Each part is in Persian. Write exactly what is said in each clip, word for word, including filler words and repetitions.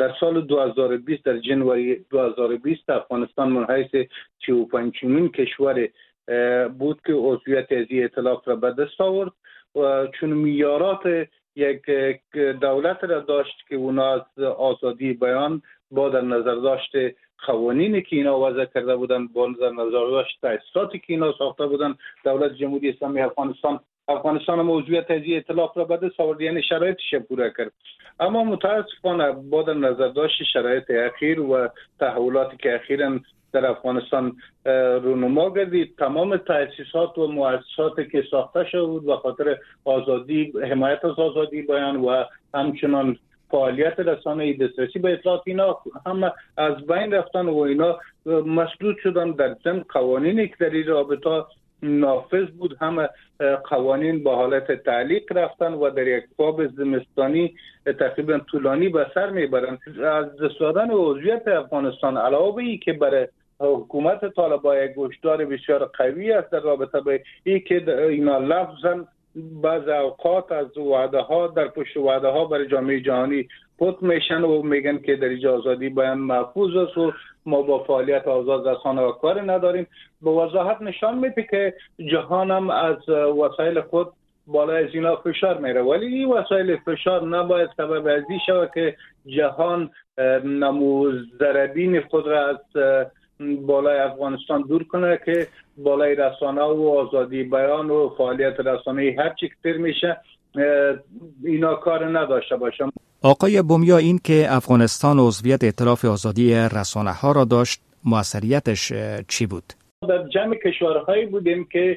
در سال دو هزار و بیست در جنوری دو هزار و بیست افغانستان من حیث سی و پنجمین کشور بود که عضویت از این ائتلاف را به دست آورد و چون معیارات یک دولت را داشت که اونا از آزادی بیان با در نظر داشت قوانینی که اینا وضع کرده بودن، با در نظر داشت تأسیساتی که اینا ساخته بودن، دولت جمهوری اسلامی افغانستان افغانستان هم عضویت از این ائتلاف را به دست آورد، یعنی شرایطش پورا کرد. اما متاسفانه با در نظر داشت شرایط اخیر و تحولاتی که اخیراً در افغانستان رونما گردید، تمام تأسیسات و مؤسساتی که ساخته شده بود به خاطر آزادی، حمایت از آزادی بیان و همچنان فعالیت رسانه‌ای، دسترسی به اطلاعات، اینا هم از بین رفتن و اینا مسدود شدن. در ضمن قوانینی که در این رابطه نافذ بود هم قوانین با حالت تعلیق رفتن و در یک باب زمستانی تقریبا طولانی به سر میبرند. از دست دادن عضویت افغانستان علاوه ای که برای حکومت طالبان یک گوشدار بسیار قوی است در رابطه با این که اینا لفظا بعض اوقات از وعده ها در پشت وعده ها برای جامعه جهانی پت میشن و میگن که در اینجا آزادی بیان محفوظ است و ما با فعالیت آزاد رسانه و کار نداریم. به وضاحت نشان میده که جهان هم از وسایل خود بالای از اینا فشار میره، ولی این وسایل فشار نباید سبب از این شود که جهان نمو ضربین خود را از بالای افغانستان دور کنه که بالای رسانه و آزادی بیان و فعالیت رسانه‌ای هر چی کتر میشه اینا کار نداشته باشه. آقای بومیا، این که افغانستان عضویت ائتلاف آزادی رسانه ها را داشت معاشریتش چی بود؟ در جمع کشورهایی بودیم که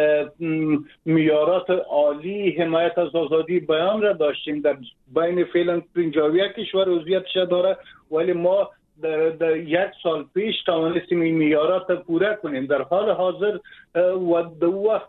معیارات عالی حمایت از آزادی بیان را داشتیم. در بین فعلا پنجاه و یک کشور عضویتش داره، ولی ما در, در یک سال پیش توانستیم این معیارات پورا کنیم. در حال حاضر و دو وقت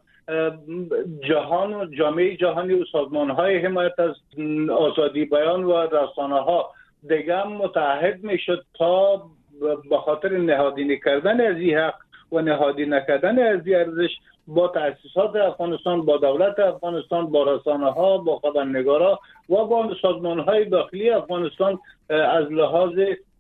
جهان و جامعه جهانی و سازمان‌های حمایت از آزادی بیان و رسانه‌ها دیگه هم متحد میشد تا به خاطر نهادینه کردن از این حق و نهادی نکردن از این ارزش با تأسیسات افغانستان، با دولت افغانستان، با رسانه‌ها، با خبرنگارا و با سازمان‌های داخلی افغانستان از لحاظ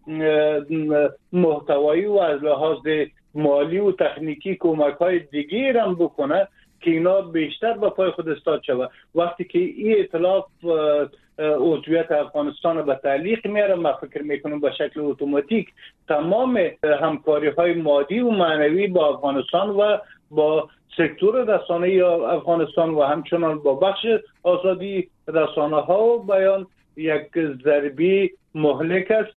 محتوایی و از لحاظ مالی و تکنیکی کمک‌های دیگه هم بکنه که اینا بیشتر به پای خود استاد شود. وقتی که این ائتلاف عضویت افغانستان به تعلیق میاره، من فکر میکنم به شکل اتوماتیک تمام همکاری‌های مادی و معنوی با افغانستان و با سکتور رسانه‌ای افغانستان و همچنان با بخش آزادی رسانه‌ها و بیان یک ضربی مهلک است